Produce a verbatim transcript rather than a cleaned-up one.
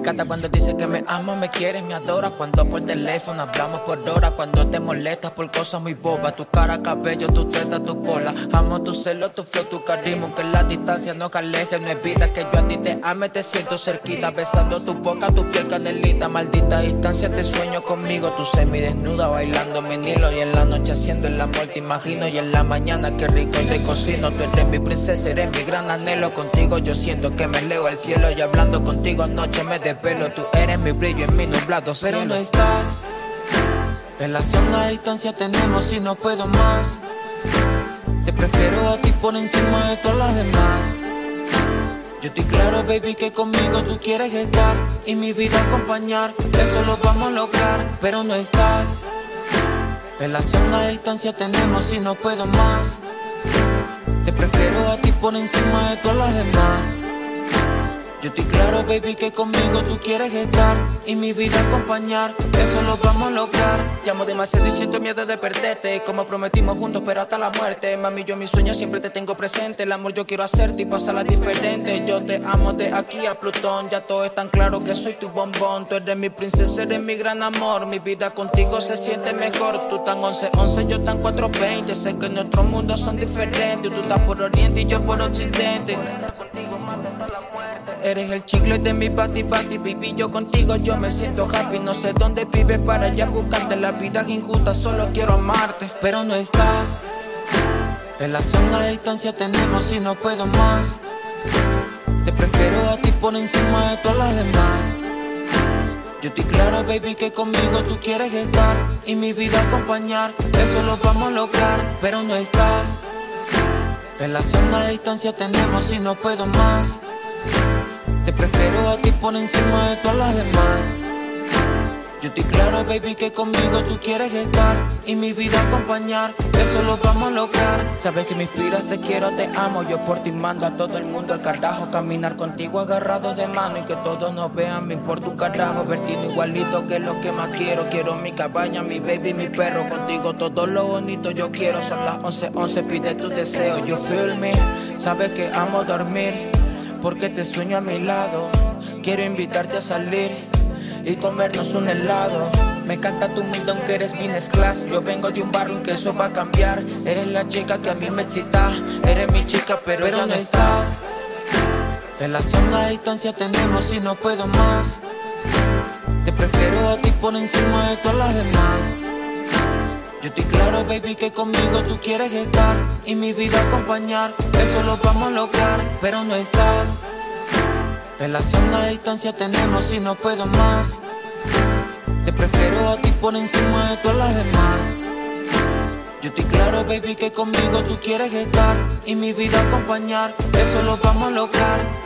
encanta cuando dices que me amas, me quieres, me adoras. Cuando por teléfono hablamos por horas. Cuando te molestas por cosas muy bobas. Tu cara, cabello, tu teta, tu cola. Amo tu celo, tu flow, tu carisma. Que la distancia no aleje, no evita que yo a ti te ame. Te siento cerquita, besando tu boca, tu piel canelita. Maldita distancia, te sueño conmigo. Tu semidesnuda bailando mi nilo. Y en la noche haciendo el amor te imagino. Y en la mañana qué rico te cocino. Tú eres mi princesa, eres mi gran anhelo. Contigo yo siento que me elevo al cielo. Y hablando contigo anoche me desvelo. Tú eres mi brillo en mi nublado cielo. Pero no estás. Relación a distancia tenemos y no puedo más. Te prefiero a ti por encima de todas las demás. Yo estoy claro, baby, que conmigo tú quieres estar y mi vida acompañar. Eso lo vamos a lograr, pero no estás. Relación a distancia tenemos y no puedo más. Te prefiero a ti por encima de todas las demás. Yo estoy claro, baby, que conmigo tú quieres estar y mi vida acompañar. Eso lo vamos a lograr. Llamo demasiado y siento miedo de perderte. Como prometimos juntos, pero hasta la muerte. Mami, yo en mis sueños siempre te tengo presente. El amor yo quiero hacerte y pasarla diferente. Yo te amo de aquí a Plutón. Ya todo es tan claro que soy tu bombón. Tú eres mi princesa, eres mi gran amor. Mi vida contigo se siente mejor. Tú tan once once, yo tan cuatro veinte. Sé que nuestros mundos son diferentes. Tú estás por oriente y yo por occidente. Eres el chicle de mi pati pati, baby, yo contigo yo me siento happy. No sé dónde vives para allá buscarte. La vida es injusta, solo quiero amarte. Pero no estás. Relación a distancia tenemos y no puedo más. Te prefiero a ti por encima de todas las demás. Yo estoy claro, baby, que conmigo tú quieres estar y mi vida acompañar. Eso lo vamos a lograr, pero no estás. Relación a distancia tenemos y no puedo más. Te prefiero a ti por encima de todas las demás. Yo estoy claro, baby, que conmigo tú quieres estar y mi vida acompañar. Eso lo vamos a lograr. Sabes que me inspiras, te quiero, te amo. Yo por ti mando a todo el mundo al carajo. Caminar contigo agarrados de mano y que todos nos vean, me importa un carajo. Verte igualito que lo que más quiero. Quiero mi cabaña, mi baby, mi perro. Contigo todo lo bonito yo quiero. Son las once once, pide tu deseo. You feel me, sabes que amo dormir porque te sueño a mi lado. Quiero invitarte a salir y comernos un helado. Me encanta tu humilde aunque eres business class. Yo vengo de un barrio en que eso va a cambiar. Eres la chica que a mí me excita. Eres mi chica pero, pero ya no estás. Relación a distancia tenemos y no puedo más. Te prefiero a ti por encima de todas las demás. Yo estoy claro, baby, que conmigo tú quieres estar y mi vida acompañar. Eso lo vamos a lograr, pero no estás. Relación a distancia tenemos y no puedo más. Te prefiero a ti por encima de todas las demás. Yo estoy claro, baby, que conmigo tú quieres estar y mi vida acompañar. Eso lo vamos a lograr.